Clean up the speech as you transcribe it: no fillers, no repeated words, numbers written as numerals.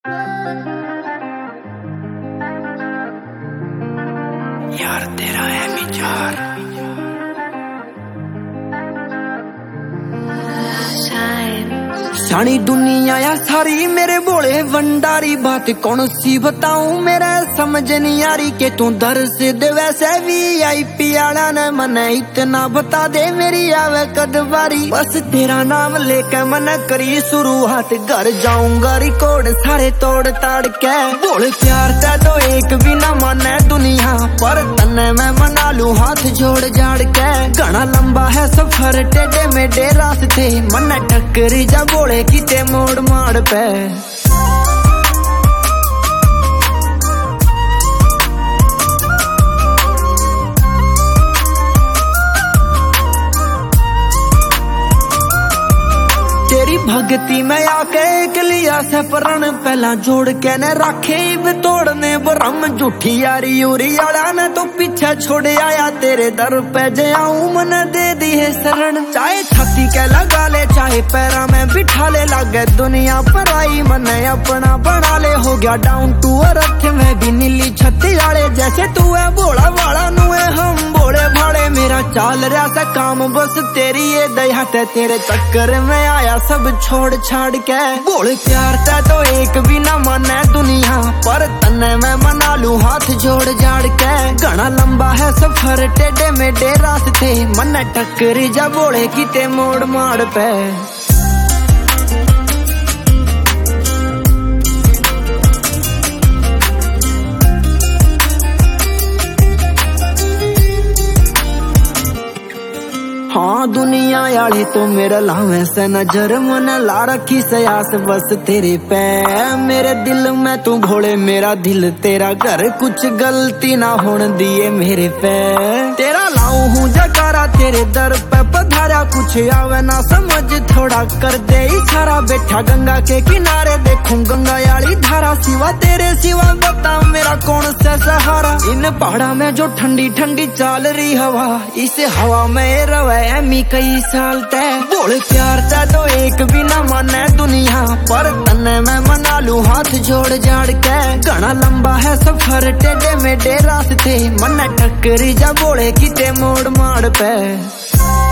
यार तेरा है विचार सारी दुनिया या सारी मेरे बोले भंडारी, बात कौन सी बताऊं मेरा समझ नहीं आ रही के तू दर्द दे वैसे VIP आला ने मने इतना बता दे मेरी आवे कद बारी। बस तेरा नाम लेके मन करी शुरुआत, घर जाऊंगा रिकॉर्ड सारे तोड़ ताड़ के। बोल प्यार का तो एक भी ना माने दुनिया, पर तन्ने मैं मना लूं हाथ जोड़ जाड़ के। घना लंबा है सफर टेढ़े मेढ़े रास्ते, मन टक्करी जा बोले किते मोड़ माड़ पे। तेरी भक्ति में आके एक लिया से प्रण, पहला जोड़ के ने राखे तोड़ने ब्रह्म। झूठी यारी उरी आला ने तो पीछे छोड़ आया, तेरे दर पे जे आऊं मन दे दी है शरण। चाहे छाती के लगा ले चाहे पैरा में बिठा ले, लागे दुनिया पर आई मन अपना बना ले। हो गया डाउन टू अर्थ में भी नीली छत्ती आले, जैसे तू है भोला वाला नु है हम भोले भाड़े। मेरा चाल रहा सा काम बस तेरी ये दया, तेरे चक्कर में आया सब छोड़ छाड़ के। बोल प्यार का तो एक भी ना माने दुनिया, पर तन्ने मैं मना लूं हाथ जोड़ जाड़ के। घना लंबा है सफर टेढ़े मेढ़े रास्ते, मन टक्करी जा बोले किते मोड़ माड़ पे। हाँ दुनिया याले तो मेरा लावे से नजर, मन ला रखी सयास बस तेरे पे। मेरे दिल में तू घोड़े मेरा दिल तेरा घर, कुछ गलती ना होने दिए मेरे पे। तेरा लाऊं हूँ जकारा तेरे दर पे पधारा, कुछ आवे ना समझ थोड़ा कर दे इशारा। बैठा गंगा के किनारे देखूं गंगा याली धारा, सिवा तेरे सिवा बता मेरा कौन सा सहारा। इन पहाड़ा में जो ठंडी ठंडी चाल रही हवा, इस हवा में रवे मी कई साल तय। बोल प्यार का तो एक भी ना माने दुनिया, पर तन्ने मैं मना लूं हाथ जोड़ जाड़ के। घना लंबा है सफर टेढ़े मेढ़े रास्ते, मन टक्करी जा बोले किते मोड़ माड़ पे।